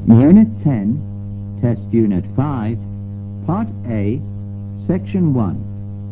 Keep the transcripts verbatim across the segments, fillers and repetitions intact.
Unit ten, Test Unit five, Part A, Section one.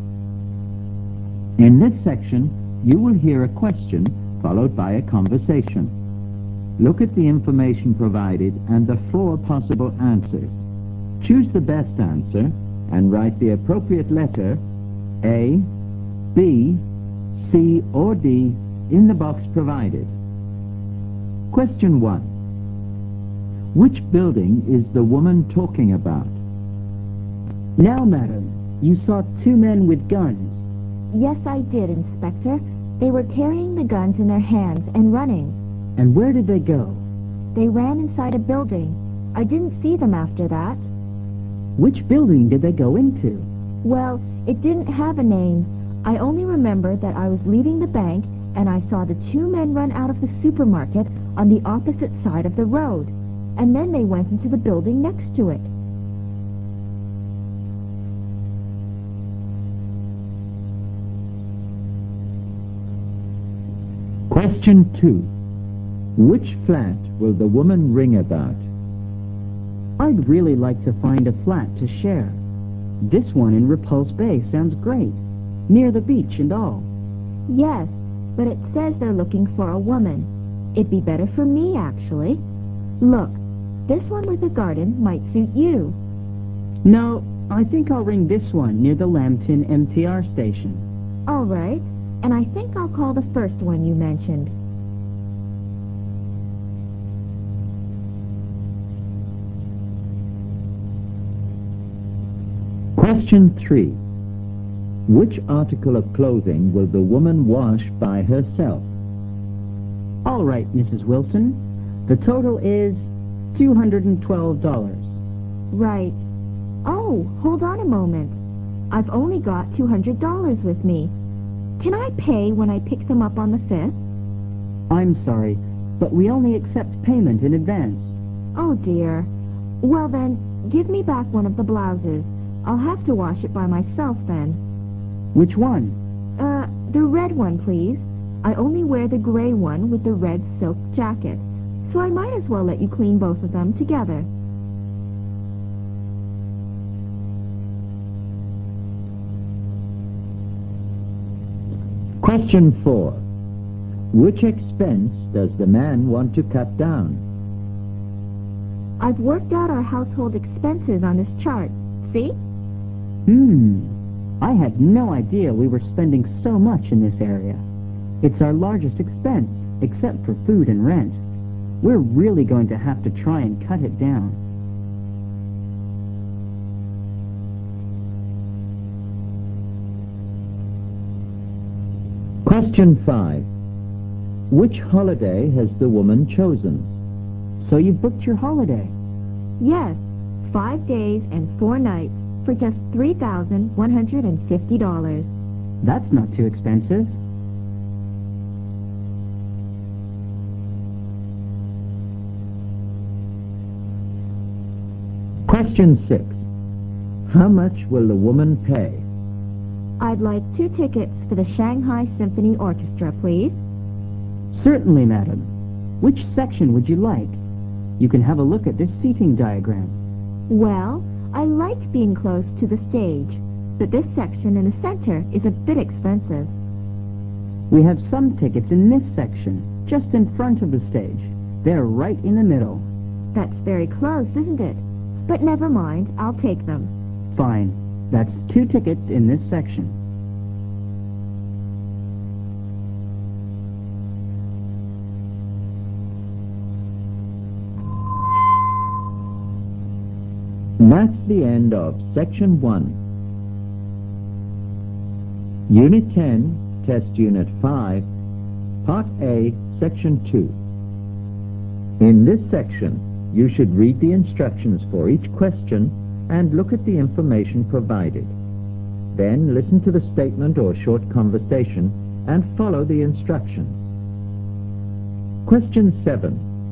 In this section, you will hear a question followed by a conversation. Look at the information provided and the four possible answers. Choose the best answer and write the appropriate letter A, B, C, or D in the box provided. Question one. Which building is the woman talking about? Now, madam, you saw two men with guns. Yes, I did, Inspector. They were carrying the guns in their hands and running. And where did they go? They ran inside a building. I didn't see them after that. Which building did they go into? Well, it didn't have a name. I only remember that I was leaving the bank and I saw the two men run out of the supermarket on the opposite side of the road. And then they went into the building next to it. Question two. Which flat will the woman ring about? I'd really like to find a flat to share. This one in Repulse Bay sounds great, near the beach and all. Yes, but it says they're looking for a woman. It'd be better for me, actually. Look, this one with a garden might suit you. No, I think I'll ring this one near the Lambton M T R station. All right, and I think I'll call the first one you mentioned. Question three. Which article of clothing will the woman wash by herself? All right, Missus Wilson. The total is two hundred twelve dollars. Right. Oh, hold on a moment. I've only got two hundred dollars with me. Can I pay when I pick them up on the fifth? I'm sorry, but we only accept payment in advance. Oh, dear. Well, then, give me back one of the blouses. I'll have to wash it by myself then. Which one? Uh, the red one, please. I only wear the gray one with the red silk jacket, so I might as well let you clean both of them together. Question four. Which expense does the man want to cut down? I've worked out our household expenses on this chart. See? Hmm. I had no idea we were spending so much in this area. It's our largest expense, except for food and rent. We're really going to have to try and cut it down. Question five. Which holiday has the woman chosen? So you've booked your holiday? Yes, five days and four nights for just three thousand one hundred fifty dollars. That's not too expensive. Question six. How much will the woman pay? I'd like two tickets for the Shanghai Symphony Orchestra, please. Certainly, madam. Which section would you like? You can have a look at this seating diagram. Well, I like being close to the stage, but this section in the center is a bit expensive. We have some tickets in this section, just in front of the stage. They're right in the middle. That's very close, isn't it? But never mind, I'll take them. Fine. That's two tickets in this section. That's the end of Section one. Unit ten, Test Unit five, Part A, Section two. In this section, you should read the instructions for each question and look at the information provided. Then listen to the statement or short conversation and follow the instructions. Question seven.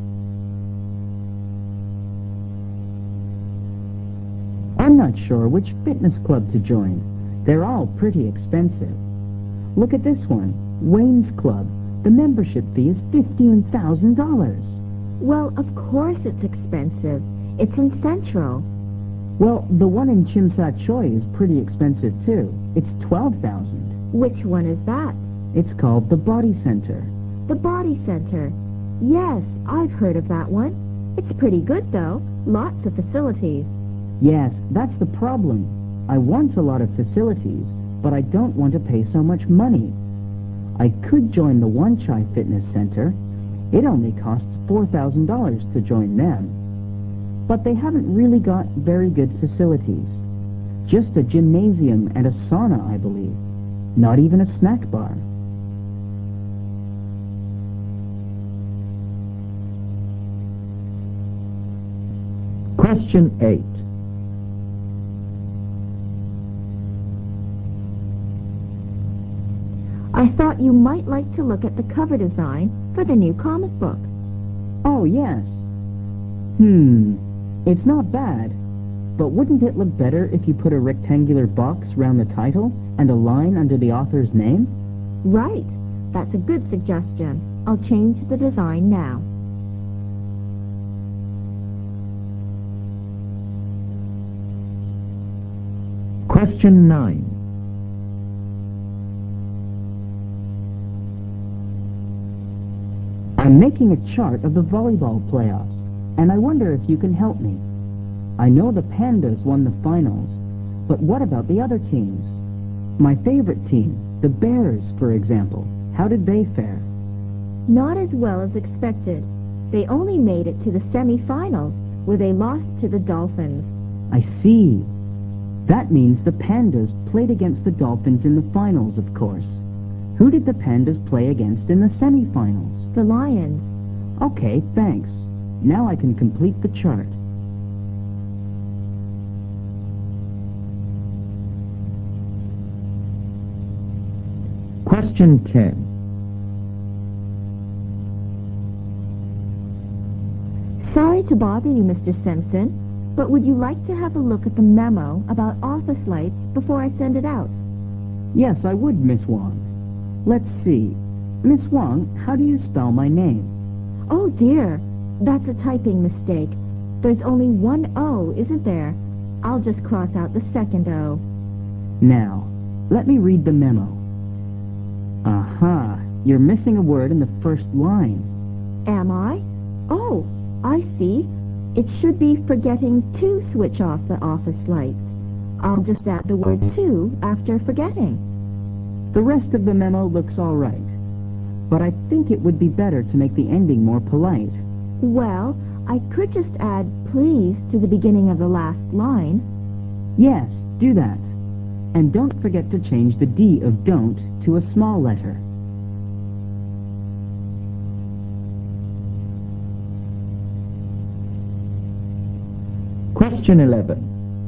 I'm not sure which fitness club to join. They're all pretty expensive. Look at this one, Wayne's Club. The membership fee is fifteen thousand dollars. Well, of course it's expensive. It's in Central. Well, the one in Chim Sa Choi is pretty expensive, too. It's twelve thousand dollars. Which one is that? It's called the Body Center. The Body Center. Yes, I've heard of that one. It's pretty good, though. Lots of facilities. Yes, that's the problem. I want a lot of facilities, but I don't want to pay so much money. I could join the One Chai Fitness Center. It only costs four thousand dollars to join them. But they haven't really got very good facilities. Just a gymnasium and a sauna, I believe. Not even a snack bar. Question eight. I thought you might like to look at the cover design for the new comic book. Oh, yes. Hmm, it's not bad. But wouldn't it look better if you put a rectangular box round the title and a line under the author's name? Right. That's a good suggestion. I'll change the design now. Question nine. I'm making a chart of the volleyball playoffs, and I wonder if you can help me. I know the Pandas won the finals, but what about the other teams? My favorite team, the Bears, for example. How did they fare? Not as well as expected. They only made it to the semifinals, where they lost to the Dolphins. I see. That means the Pandas played against the Dolphins in the finals, of course. Who did the Pandas play against in the semifinals? The Lions. Okay, thanks. Now I can complete the chart. Question ten. Sorry to bother you, Mister Simpson, but would you like to have a look at the memo about office lights before I send it out? Yes, I would, Miss Wong. Let's see. Miss Wong, how do you spell my name? Oh, dear. That's a typing mistake. There's only one O, isn't there? I'll just cross out the second O. Now, let me read the memo. Aha, you're missing a word in the first line. Am I? Oh, I see. It should be forgetting to switch off the office lights. I'll just add the word to after forgetting. The rest of the memo looks all right, but I think it would be better to make the ending more polite. Well, I could just add please to the beginning of the last line. Yes, do that. And don't forget to change the D of don't to a small letter. Question eleven.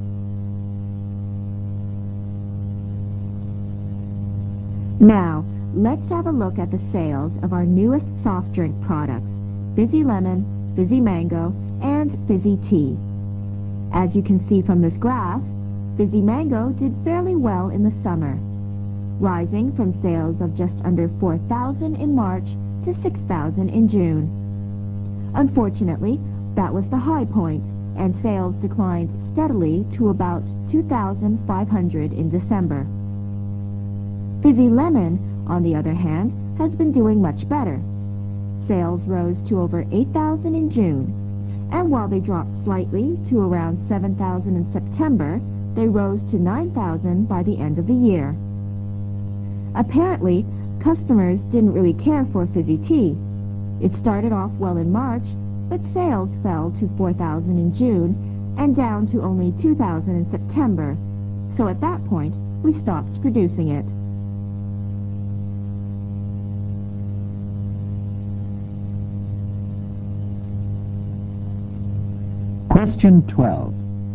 Now, let's have a look at the sales of our newest soft drink products, Fizzy Lemon, Fizzy Mango, and Fizzy Tea. As you can see from this graph, Fizzy Mango did fairly well in the summer, rising from sales of just under four thousand in March to six thousand in June. Unfortunately, that was the high point, and sales declined steadily to about two thousand five hundred in December. Fizzy Lemon, on the other hand, has been doing much better. Sales rose to over eight thousand in June, and while they dropped slightly to around seven thousand in September, they rose to nine thousand by the end of the year. Apparently, customers didn't really care for Fizzy Tea. It started off well in March, but sales fell to four thousand in June and down to only two thousand in September. So at that point, we stopped producing it. Question twelve.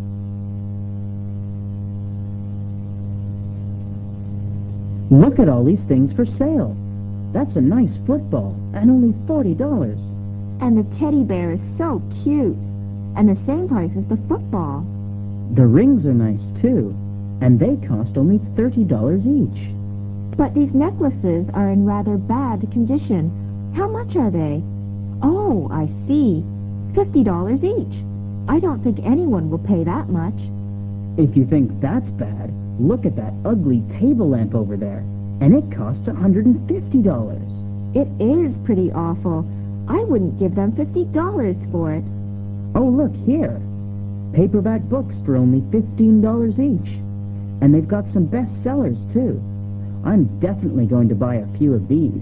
Look at all these things for sale. That's a nice football, and only forty dollars. And the teddy bear is so cute, and the same price as the football. The rings are nice, too, and they cost only thirty dollars each. But these necklaces are in rather bad condition. How much are they? Oh, I see. Fifty dollars each. I don't think anyone will pay that much. If you think that's bad, look at that ugly table lamp over there. And it costs one hundred fifty dollars. It is pretty awful. I wouldn't give them fifty dollars for it. Oh, look here. Paperback books for only fifteen dollars each. And they've got some bestsellers, too. I'm definitely going to buy a few of these.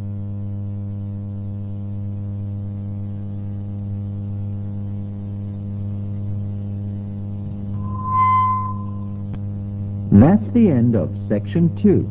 That's the end of Section two.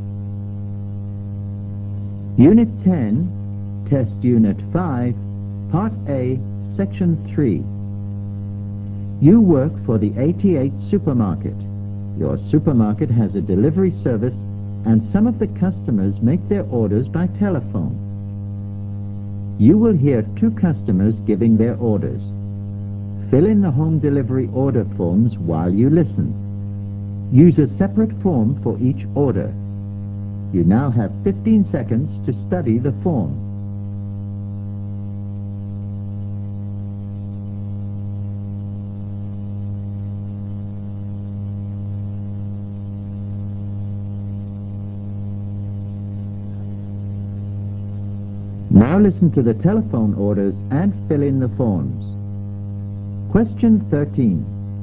Unit ten, Test Unit five, Part A, Section three. You work for the eighty-eight Supermarket. Your supermarket has a delivery service, and some of the customers make their orders by telephone. You will hear two customers giving their orders. Fill in the home delivery order forms while you listen. Use a separate form for each order. You now have fifteen seconds to study the form. Now listen to the telephone orders and fill in the forms. Question thirteen.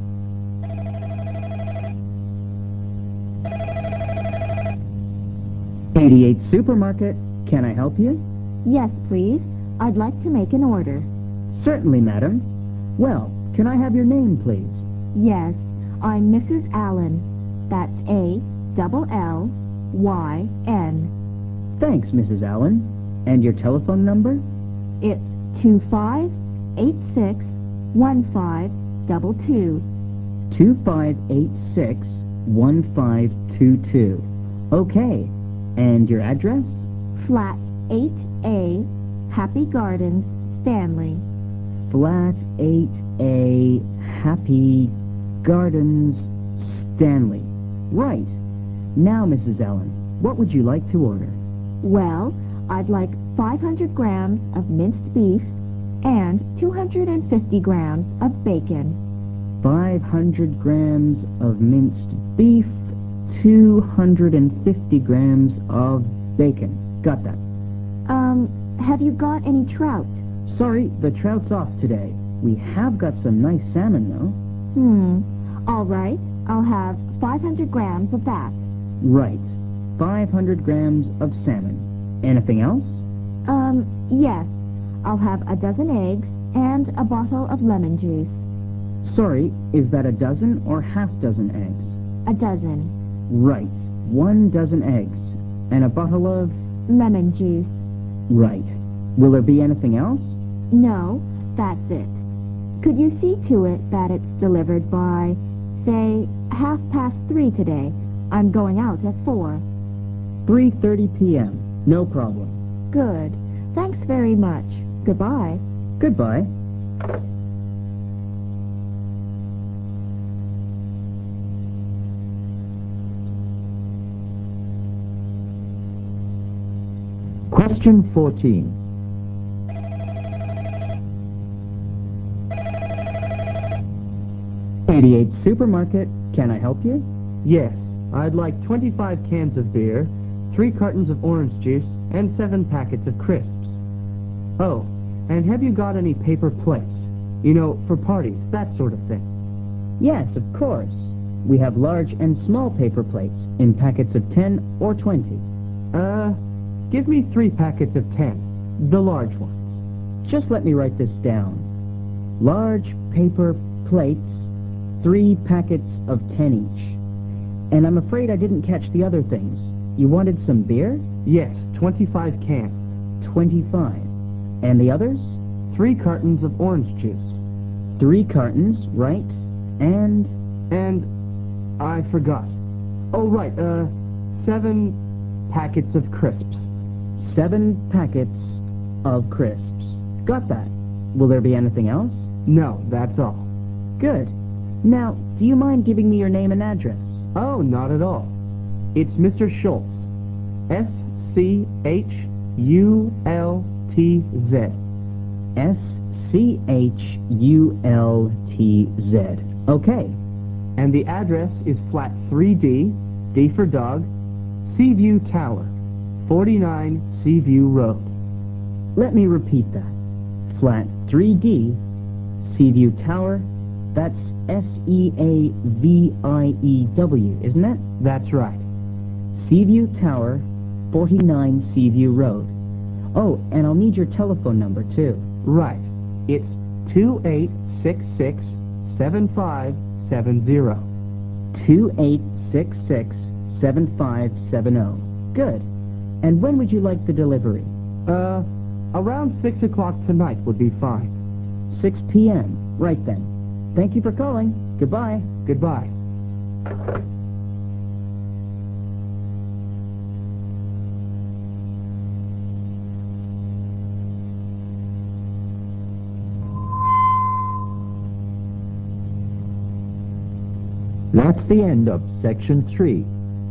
eighty-eight Supermarket, can I help you? Yes, please. I'd like to make an order. Certainly, madam. Well, can I have your name, please? Yes, I'm Missus Allen. That's A double L Y N. Thanks, Missus Allen. And your telephone number? It's two five eight six one five double two. two five eight six one five two two. Okay. And your address? Flat eight A, Happy Gardens, Stanley. Flat eight A, Happy Gardens, Stanley. Right. Now, Missus Allen, what would you like to order? Well, I'd like five hundred grams of minced beef and two hundred fifty grams of bacon. five hundred grams of minced beef, two hundred fifty grams of bacon. Got that. Um, have you got any trout? Sorry, the trout's off today. We have got some nice salmon, though. Hmm. All right. I'll have five hundred grams of that. Right. five hundred grams of salmon. Anything else? Um, yes. I'll have a dozen eggs and a bottle of lemon juice. Sorry, is that a dozen or half dozen eggs? A dozen. Right. One dozen eggs. And a bottle of... Lemon juice. Right. Will there be anything else? No, that's it. Could you see to it that it's delivered by, say, half past three today? I'm going out at four. three thirty p.m. No problem. Good. Thanks very much. Goodbye. Goodbye. Question fourteen. eighty-eight Supermarket, can I help you? Yes, I'd like twenty-five cans of beer, three cartons of orange juice, and seven packets of crisps. Oh, and have you got any paper plates? You know, for parties, that sort of thing. Yes, of course. We have large and small paper plates in packets of ten or twenty. Uh, give me three packets of ten, the large ones. Just let me write this down. Large paper plates, three packets of ten each. And I'm afraid I didn't catch the other things. You wanted some beer? Yes, twenty-five cans. twenty-five. And the others? Three cartons of orange juice. Three cartons, right? And... And I forgot. Oh, right, uh, seven packets of crisps. Seven packets of crisps. Got that. Will there be anything else? No, that's all. Good. Now, do you mind giving me your name and address? Oh, not at all. It's Mister Schultz. S C H U L T Z. S C H U L T Z. Okay. And the address is flat three D, D for dog, Seaview Tower, forty-nine Seaview Road. Let me repeat that. Flat three D, Seaview Tower, that's S E A V I E W, isn't it? That's right. Seaview Tower, forty-nine Seaview Road. Oh, and I'll need your telephone number, too. Right. It's two eight six six, seven five seven zero. two eight six six, seven five seven zero. Good. And when would you like the delivery? Uh, around six o'clock tonight would be fine. six p m Right then. Thank you for calling. Goodbye. Goodbye. That's the end of Section three.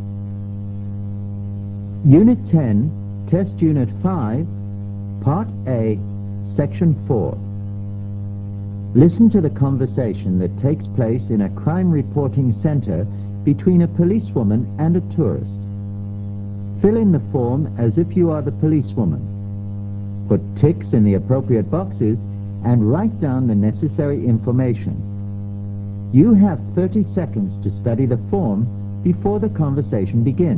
Unit ten, Test Unit five, Part A, Section four. Listen to the conversation that takes place in a crime reporting center between a policewoman and a tourist. Fill in the form as if you are the policewoman. Put ticks in the appropriate boxes and write down the necessary information. You have thirty seconds to study the form before the conversation begins.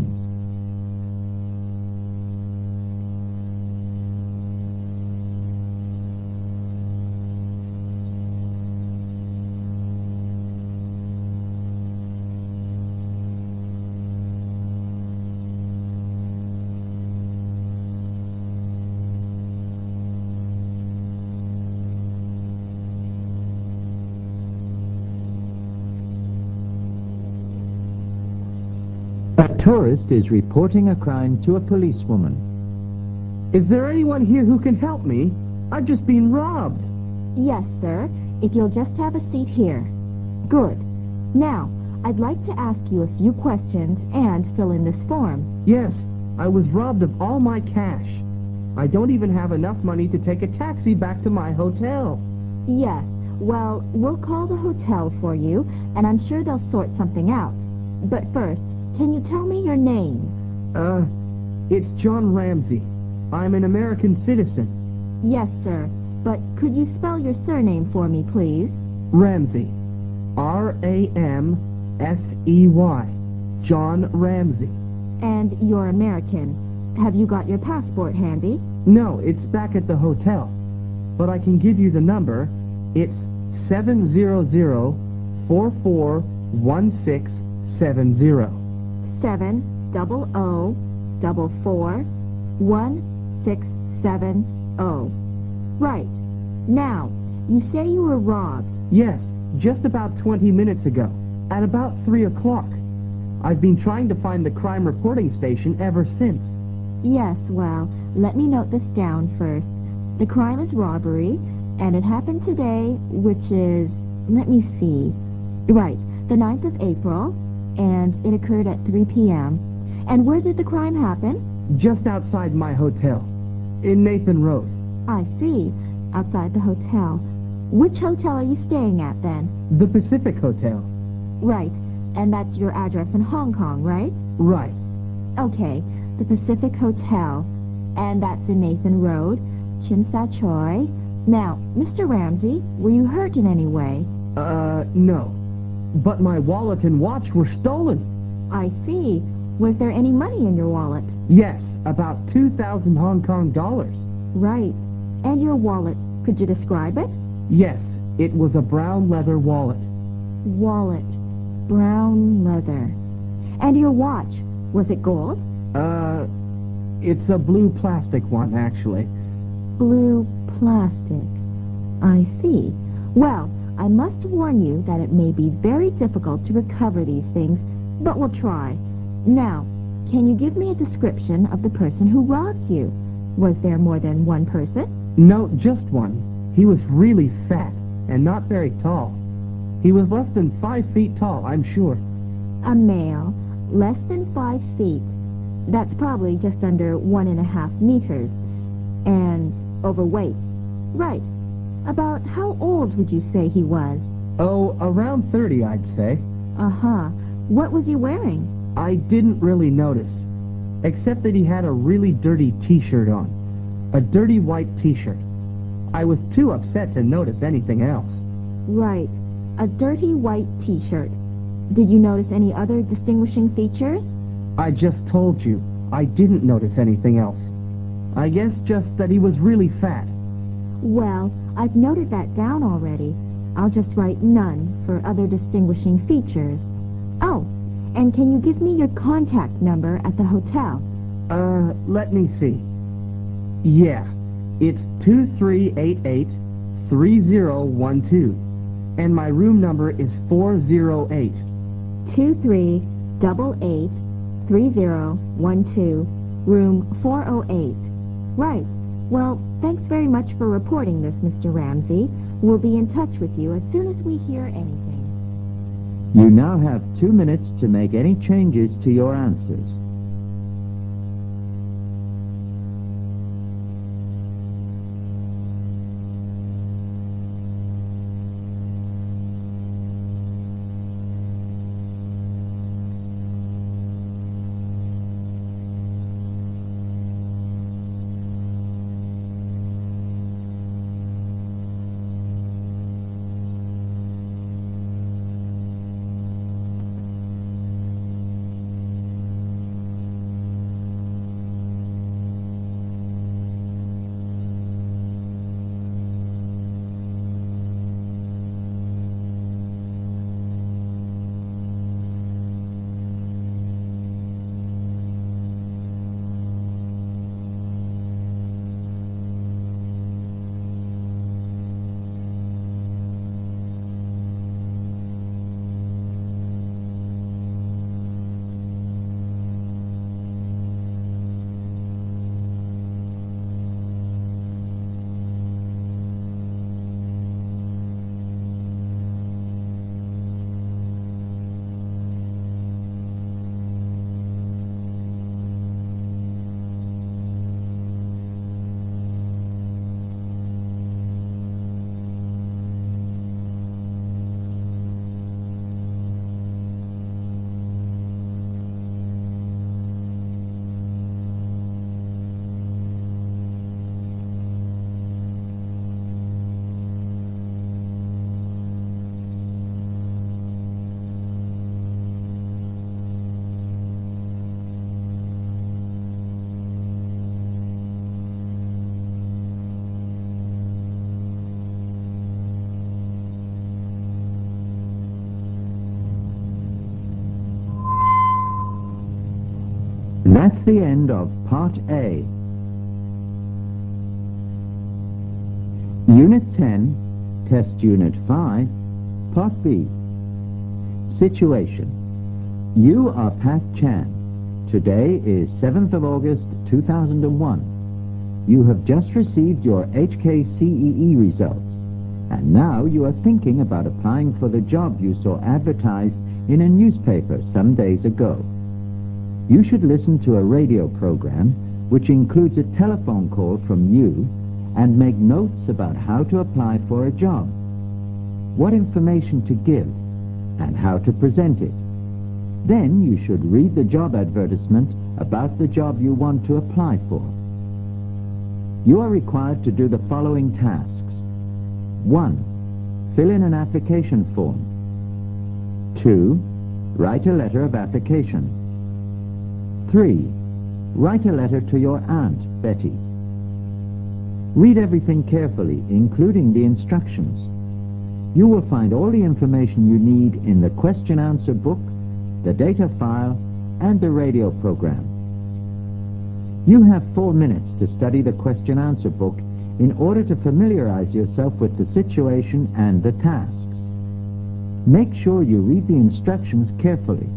A tourist is reporting a crime to a policewoman. Is there anyone here who can help me? I've just been robbed. Yes, sir, if you'll just have a seat here. Good. Now, I'd like to ask you a few questions and fill in this form. Yes, I was robbed of all my cash. I don't even have enough money to take a taxi back to my hotel. Yes, well, we'll call the hotel for you, and I'm sure they'll sort something out. But first, can you tell me your name? Uh, it's John Ramsey. I'm an American citizen. Yes, sir, but could you spell your surname for me, please? Ramsey. R A M S E Y. John Ramsey. And you're American. Have you got your passport handy? No, it's back at the hotel. But I can give you the number. It's seven zero zero, four four one six seven zero. Seven double O double four one six seven O. Right. Now, you say you were robbed. Yes, just about twenty minutes ago, at about three o'clock. I've been trying to find the crime reporting station ever since. Yes, well, let me note this down first. The crime is robbery, and it happened today, which is, let me see, right, the ninth of April, and it occurred at three p m And where did the crime happen? Just outside my hotel, in Nathan Road. I see, outside the hotel. Which hotel are you staying at, then? The Pacific Hotel. Right, and that's your address in Hong Kong, right? Right. Okay, the Pacific Hotel, and that's in Nathan Road, Chin Sa Choi. Now, Mister Ramsey, were you hurt in any way? Uh, no. But my wallet and watch were stolen. I see. Was there any money in your wallet? Yes, about two thousand Hong Kong dollars. Right. And your wallet, could you describe it? Yes, it was a brown leather wallet. Wallet. Brown leather. And your watch, was it gold? Uh, it's a blue plastic one, actually. Blue plastic. I see. Well, I must warn you that it may be very difficult to recover these things, but we'll try. Now, can you give me a description of the person who robbed you? Was there more than one person? No, just one. He was really fat and not very tall. He was less than five feet tall, I'm sure. A male, less than five feet. That's probably just under one and a half meters. And overweight. Right. About how old would you say he was? Oh, around thirty, I'd say. Uh-huh. What was he wearing? I didn't really notice, except that he had a really dirty T-shirt on. A dirty white T-shirt. I was too upset to notice anything else. Right. A dirty white T-shirt. Did you notice any other distinguishing features? I just told you, I didn't notice anything else. I guess just that he was really fat. Well, I've noted that down already. I'll just write none for other distinguishing features. Oh, and can you give me your contact number at the hotel? Uh, let me see. Yeah, it's two three eight eight, three zero one two, and my room number is four zero eight. Two three double eight three zero one two, room four oh eight. Right. Well, thanks very much for reporting this, Mister Ramsey. We'll be in touch with you as soon as we hear anything. You now have two minutes to make any changes to your answers. That's the end of Part A. Unit ten, Test Unit five, Part B. Situation. You are Pat Chan. Today is seventh of August two thousand one. You have just received your H K C E E results, and now you are thinking about applying for the job you saw advertised in a newspaper some days ago. You should listen to a radio program which includes a telephone call from you and make notes about how to apply for a job, what information to give, and how to present it. Then you should read the job advertisement about the job you want to apply for. You are required to do the following tasks. one. Fill in an application form. two. Write a letter of application. three. Write a letter to your aunt, Betty. Read everything carefully, including the instructions. You will find all the information you need in the question-answer book, the data file, and the radio program. You have four minutes to study the question-answer book in order to familiarize yourself with the situation and the tasks. Make sure you read the instructions carefully.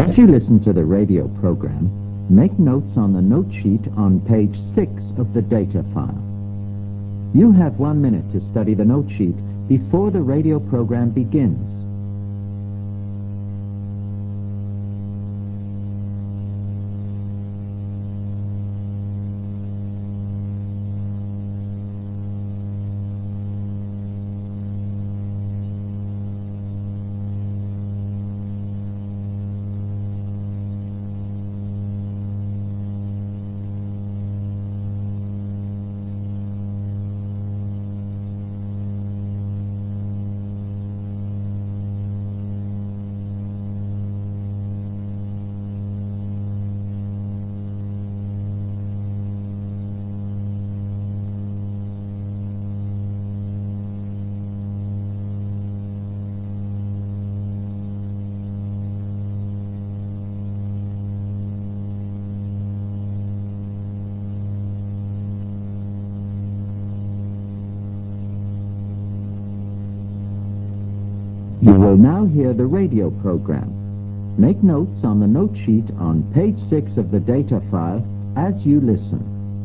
As you listen to the radio program, make notes on the note sheet on page six of the data file. You have one minute to study the note sheet before the radio program begins. You will now hear the radio program. Make notes on the note sheet on page six of the data file as you listen.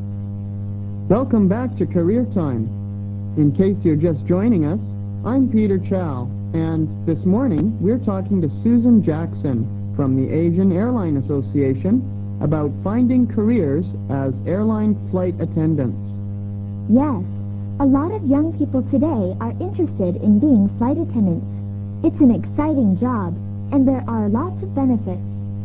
Welcome back to Career Time. In case you're just joining us, I'm Peter Chow, and this morning we're talking to Susan Jackson from the Asian Airline Association about finding careers as airline flight attendants. Yes, a lot of young people today are interested in being flight attendants. It's an exciting job, and there are lots of benefits.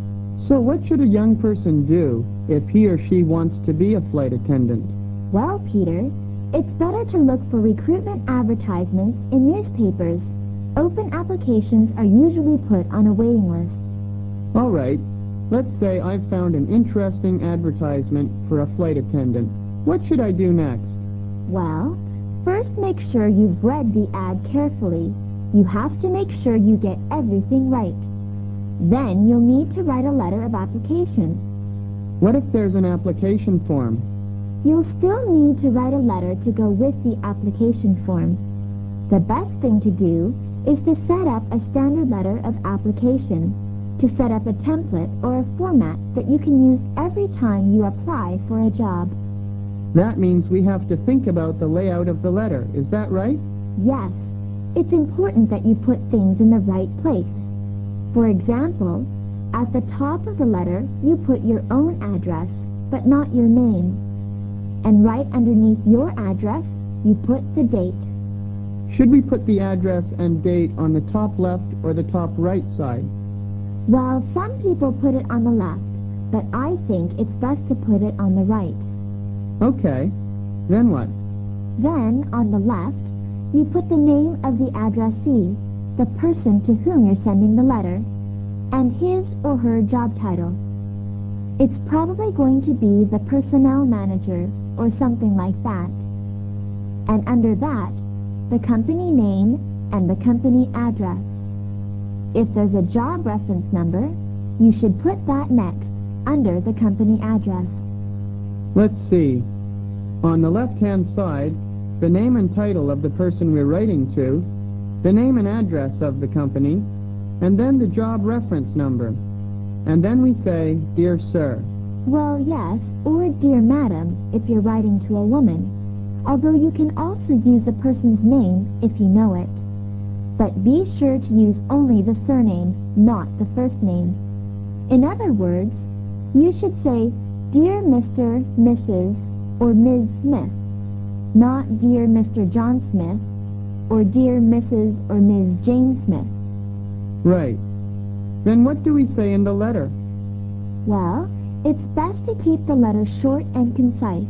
So what should a young person do if he or she wants to be a flight attendant? Well, Peter, it's better to look for recruitment advertisements in newspapers. Open applications are usually put on a waiting list. All right, let's say I've found an interesting advertisement for a flight attendant. What should I do next? Well, first make sure you've read the ad carefully. You have to make sure you get everything right. Then you'll need to write a letter of application. What if there's an application form? You'll still need to write a letter to go with the application form. The best thing to do is to set up a standard letter of application, to set up a template or a format that you can use every time you apply for a job. That means we have to think about the layout of the letter, is that right? Yes. It's important that you put things in the right place. For example, at the top of the letter, you put your own address, but not your name. And right underneath your address, you put the date. Should we put the address and date on the top left or the top right side? Well, some people put it on the left, but I think it's best to put it on the right. Okay, then what? Then, on the left, you put the name of the addressee, the person to whom you're sending the letter, and his or her job title. It's probably going to be the personnel manager or something like that. And under that, the company name and the company address. If there's a job reference number, you should put that next, under the company address. Let's see. On the left-hand side, the name and title of the person we're writing to, the name and address of the company, and then the job reference number. And then we say, Dear Sir. Well, yes, or Dear Madam if you're writing to a woman, although you can also use a person's name if you know it. But be sure to use only the surname, not the first name. In other words, you should say, Dear Mister, Missus, or Miz Smith, not Dear Mister John Smith, or Dear Missus or Miz Jane Smith. Right. Then what do we say in the letter? Well, it's best to keep the letter short and concise.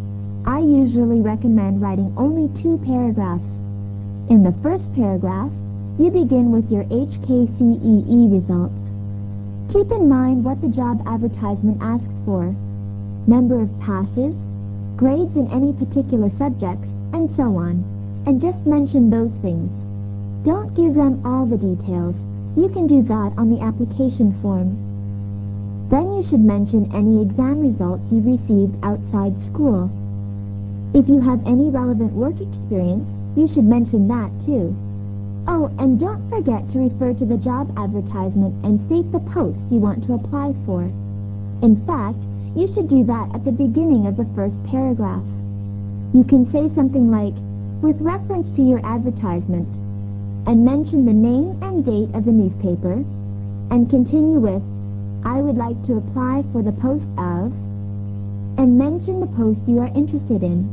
I usually recommend writing only two paragraphs. In the first paragraph, you begin with your H K C E E results. Keep in mind what the job advertisement asks for, number of passes, grades in any particular subjects, and so on, and just mention those things. Don't give them all the details. You can do that on the application form. Then you should mention any exam results you received outside school. If you have any relevant work experience, you should mention that too. Oh, and don't forget to refer to the job advertisement and state the post you want to apply for. In fact, you should do that at the beginning of the first paragraph. You can say something like, with reference to your advertisement, and mention the name and date of the newspaper, and continue with, I would like to apply for the post of, and mention the post you are interested in.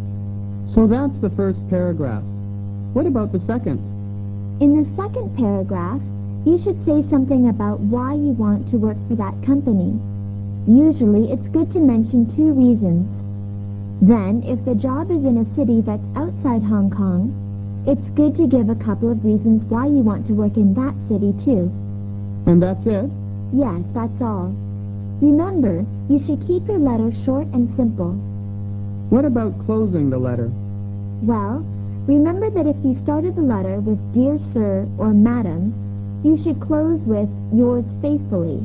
So that's the first paragraph. What about the second? In the second paragraph, you should say something about why you want to work for that company. Usually, it's good to mention two reasons. Then, if the job is in a city that's outside Hong Kong, it's good to give a couple of reasons why you want to work in that city too. And that's it? Yes, that's all. Remember, you should keep your letter short and simple. What about closing the letter? Well, remember that if you started the letter with Dear Sir or Madam, you should close with Yours faithfully.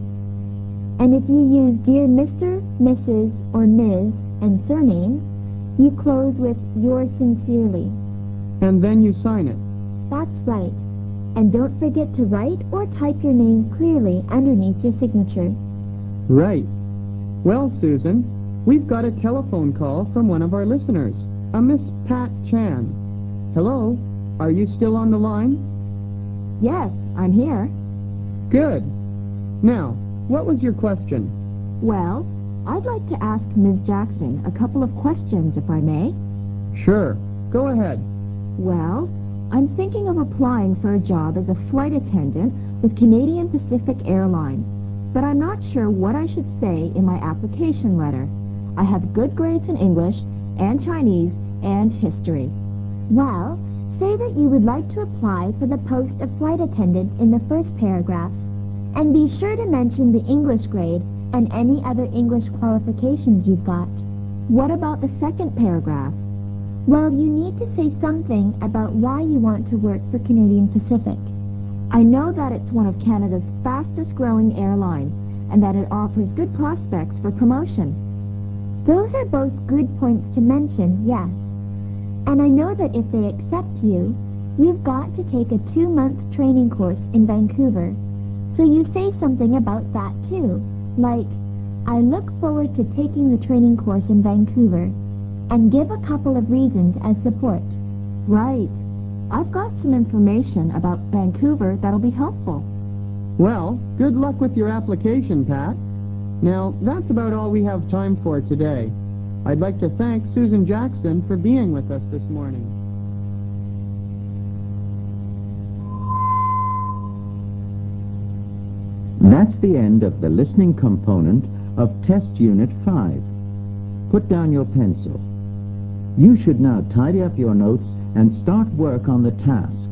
And if you use Dear Mister, Missus, or Miz and surname, you close with Yours sincerely. And then you sign it. That's right. And don't forget to write or type your name clearly underneath your signature. Right. Well, Susan, we've got a telephone call from one of our listeners, a Miss Pat Chan. Hello, are you still on the line? Yes, I'm here. Good. Now, what was your question? Well, I'd like to ask Miz Jackson a couple of questions, if I may. Sure. Go ahead. Well, I'm thinking of applying for a job as a flight attendant with Canadian Pacific Airlines, but I'm not sure what I should say in my application letter. I have good grades in English and Chinese and history. Well, say that you would like to apply for the post of flight attendant in the first paragraph, and be sure to mention the English grade and any other English qualifications you've got. What about the second paragraph? Well, you need to say something about why you want to work for Canadian Pacific. I know that it's one of Canada's fastest growing airlines and that it offers good prospects for promotion. Those are both good points to mention, yes. And I know that if they accept you, you've got to take a two-month training course in Vancouver. So you say something about that too, like, I look forward to taking the training course in Vancouver, and give a couple of reasons as support. Right. I've got some information about Vancouver that'll be helpful. Well, good luck with your application, Pat. Now, that's about all we have time for today. I'd like to thank Susan Jackson for being with us this morning. That's the end of the listening component of Test Unit five. Put down your pencil. You should now tidy up your notes and start work on the task.